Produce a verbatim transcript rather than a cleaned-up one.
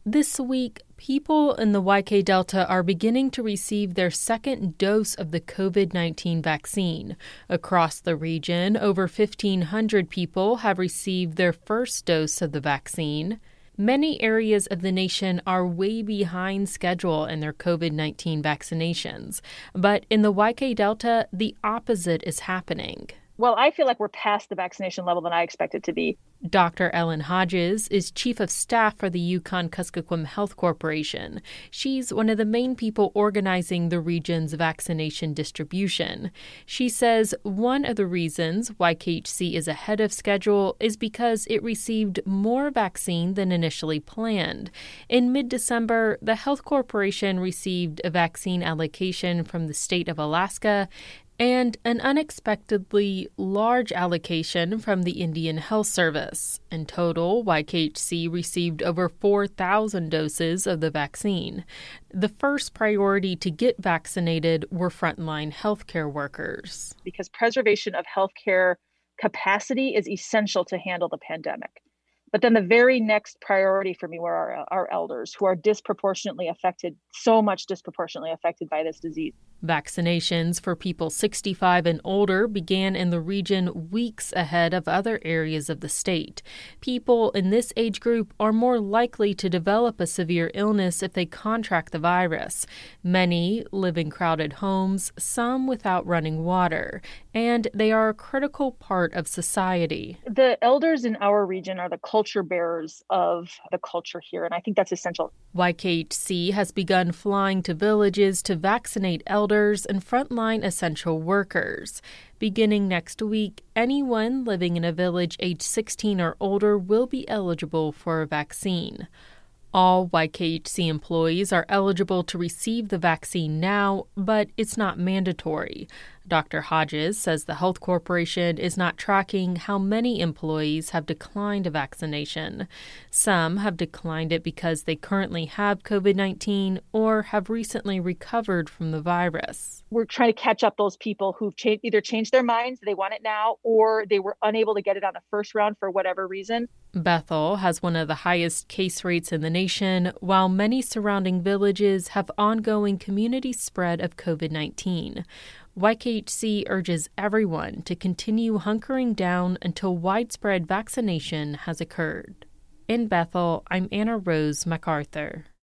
This week, people in the Y K Delta are beginning to receive their second dose of the COVID nineteen vaccine. Across the region, over fifteen hundred people have received their first dose of the vaccine. Many areas of the nation are way behind schedule in their COVID nineteen vaccinations. But in the Y K Delta, the opposite is happening. Well, I feel like we're past the vaccination level that I expect it to be. Doctor Ellen Hodges is chief of staff for the Yukon-Kuskokwim Health Corporation. She's one of the main people organizing the region's vaccination distribution. She says one of the reasons Y K H C is ahead of schedule is because it received more vaccine than initially planned. In mid-December, the health corporation received a vaccine allocation from the state of Alaska and an unexpectedly large allocation from the Indian Health Service. In total, Y K H C received over four thousand doses of the vaccine. The first priority to get vaccinated were frontline healthcare workers. Because preservation of healthcare capacity is essential to handle the pandemic. But then the very next priority for me were our, our elders, who are disproportionately affected, so much disproportionately affected by this disease. Vaccinations for people sixty-five and older began in the region weeks ahead of other areas of the state. People in this age group are more likely to develop a severe illness if they contract the virus. Many live in crowded homes, some without running water, and they are a critical part of society. The elders in our region are the culture bearers of the culture here, and I think that's essential. Y K H C has begun flying to villages to vaccinate elders and frontline essential workers. Beginning next week, anyone living in a village age sixteen or older will be eligible for a vaccine. All Y K H C employees are eligible to receive the vaccine now, but it's not mandatory. Doctor Hodges says the health corporation is not tracking how many employees have declined a vaccination. Some have declined it because they currently have COVID nineteen or have recently recovered from the virus. We're trying to catch up those people who've cha- either changed their minds, they want it now, or they were unable to get it on the first round for whatever reason. Bethel has one of the highest case rates in the nation, while many surrounding villages have ongoing community spread of COVID nineteen. Y K H C urges everyone to continue hunkering down until widespread vaccination has occurred. In Bethel, I'm Anna Rose MacArthur.